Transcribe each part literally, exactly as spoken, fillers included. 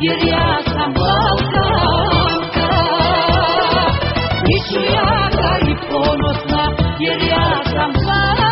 jer ja sam Balkanka. Biću jaka i ponosna, jer ja sam Balkanka.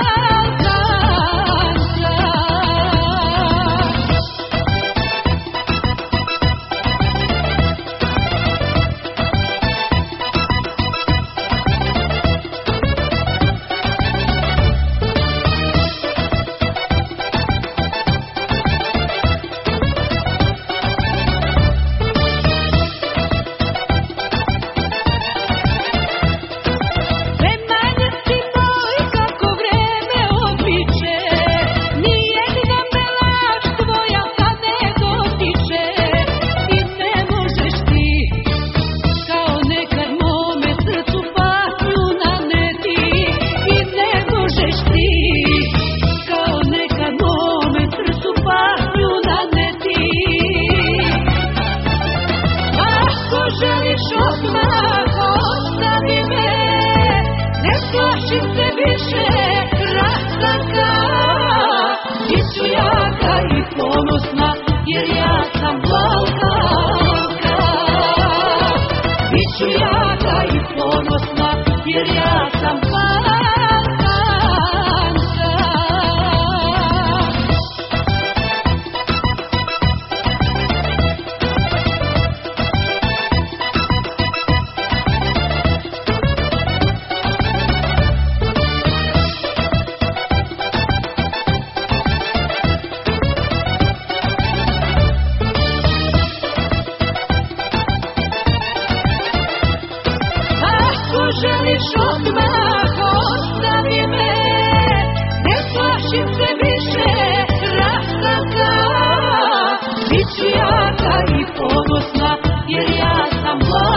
Želiš odmah, ostavi me, ne plašim se više, krasanka. Biću jaka i ponosna, jer ja sam Balkanka. Biću jaka i ponosna, jer ja sam Balkanka. Želiš odmah, ostavi me, ne plašim se više, krasanka. Biću jaka i ponosna, jer ja sam Balkanka.